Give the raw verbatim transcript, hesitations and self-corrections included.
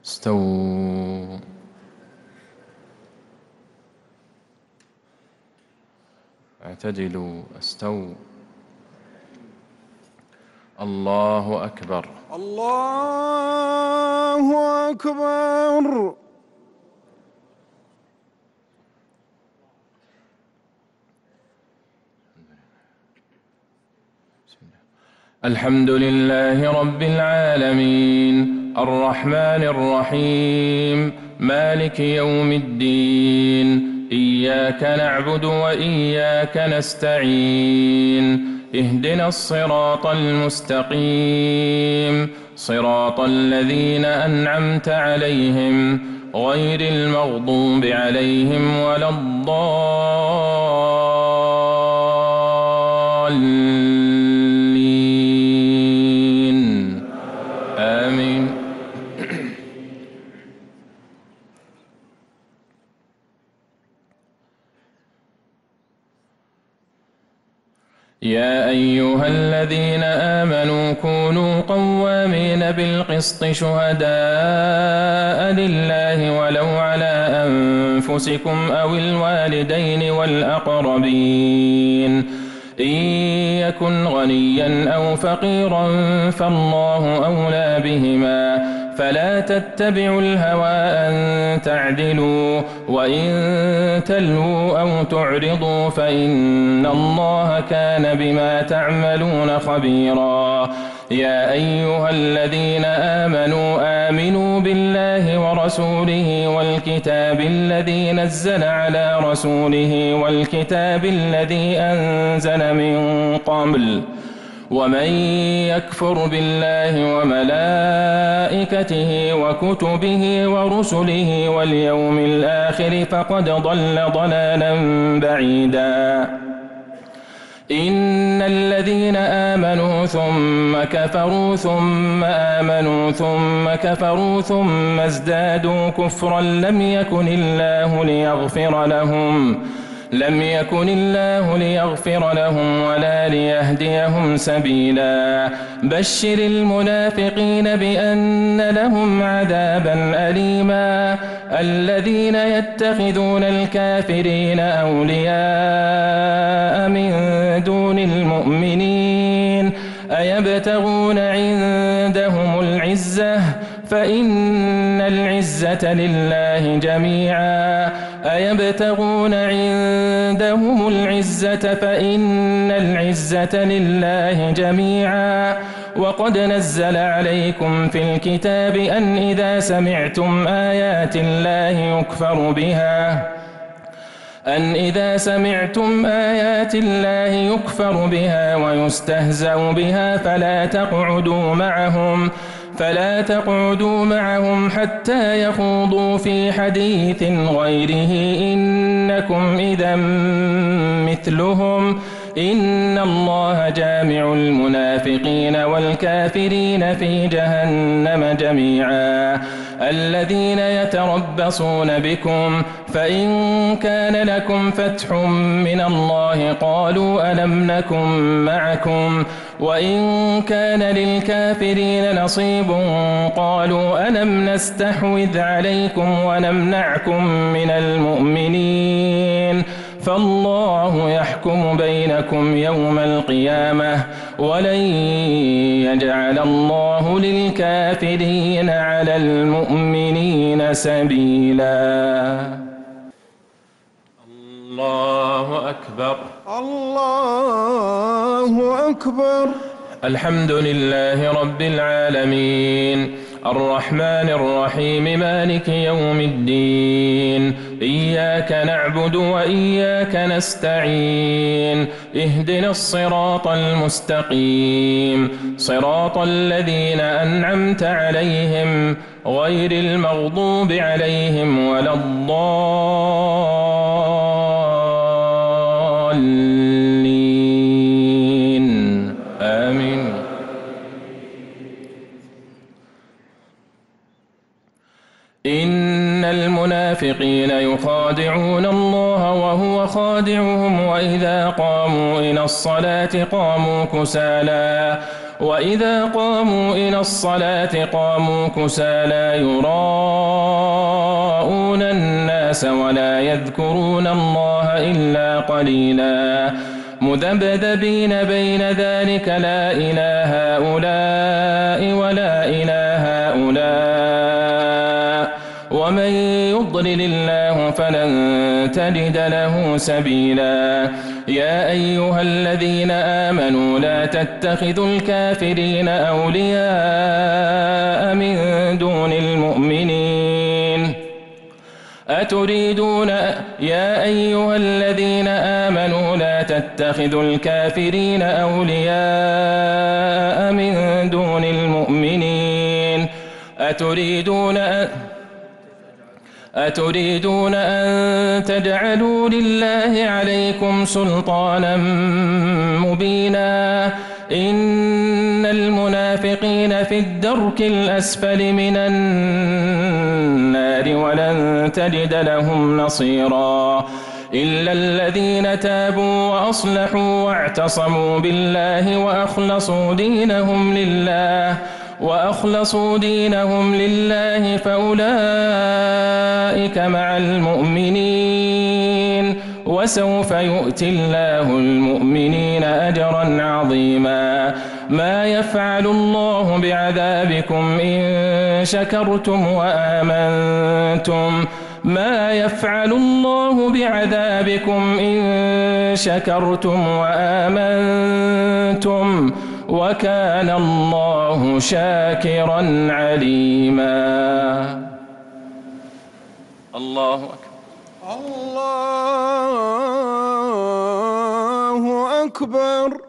استووا. اعتدلوا. استووا. الله أكبر. الله أكبر. الحمد لله رب العالمين الرحمن الرحيم مالك يوم الدين إياك نعبد وإياك نستعين اهدنا الصراط المستقيم صراط الذين أنعمت عليهم غير المغضوب عليهم ولا الضالين آمين. يا أيها الذين آمنوا كونوا قوامين بالقسط شهداء لله ولو على أنفسكم أو الوالدين والأقربين إن يكن غنيا أو فقيرا فالله أولى بهما فلا تتبعوا الهوى أن تعدلوا وإن تلووا أو تعرضوا فإن الله كان بما تعملون خبيرا. يا أيها الذين آمنوا آمنوا بالله ورسوله والكتاب الذي نزل على رسوله والكتاب الذي أنزل من قبل ومن يكفر بالله وملائكته وكتبه ورسله واليوم الآخر فقد ضل ضلالا بعيدا. إن الذين آمنوا ثم كفروا ثم آمنوا ثم كفروا ثم ازدادوا كفرا لم يكن الله ليغفر لهم لم يكن الله ليغفر لهم ولا ليهديهم سبيلا. بشر المنافقين بأن لهم عذابا أليما. الذين يتخذون الكافرين أولياء من دون المؤمنين أيبتغون عندهم العزة فإن العزة لله جميعا. أيبتغون عندهم العزة فإن العزة لله جميعا. وقد نزل عليكم في الكتاب أن إذا سمعتم آيات الله يكفر بها أن إذا سمعتم آيات الله يكفر بها ويستهزأ بها فلا تقعدوا معهم فلا تقعدوا معهم حتى يخوضوا في حديث غيره إنكم إذا مثلهم إن الله جامع المنافقين والكافرين في جهنم جميعا. الذين يتربصون بكم فإن كان لكم فتح من الله قالوا ألم نكن معكم وإن كان للكافرين نصيب قالوا ألم نستحوذ عليكم ونمنعكم من المؤمنين فالله يحكم بينكم يوم القيامة ولن يجعل الله للكافرين على المؤمنين سبيلا. الله أكبر. الله أكبر. الحمد لله رب العالمين الرحمن الرحيم مالك يوم الدين إياك نعبد وإياك نستعين اهدنا الصراط المستقيم صراط الذين أنعمت عليهم غير المغضوب عليهم ولا الضالين آمين. إن المنافقين يخادعون الله وهو خادعهم وإذا قاموا إلى الصلاة قاموا كسالى وإذا قاموا إلى الصلاة قاموا كسى لا يراءون الناس ولا يذكرون الله إلا قليلا مذبذبين بين ذلك لا إله هؤلاء ولا إله هؤلاء ومن يضلل الله فلن تجد له سبيلا يا أيها الذين آمنوا لا تتخذوا الكافرين أولياء من دون المؤمنين أتريدون يا أيها الذين آمنوا لا تتخذوا الكافرين أولياء من دون المؤمنين أتريدون أن أتريدون أن تجعلوا لله عليكم سلطانا مبينا إن المنافقين في الدرك الأسفل من النار ولن تجد لهم نصيرا إلا الذين تابوا وأصلحوا واعتصموا بالله وأخلصوا دينهم لله وأخلصوا دينهم لله فأولئك مع المؤمنين وسوف يؤتي الله المؤمنين أجرا عظيما ما يفعل الله بعذابكم إن شكرتم وآمنتم ما يفعل الله بعذابكم إن شكرتم وآمنتم وكان الله شاكرا عليما. الله أكبر. الله أكبر.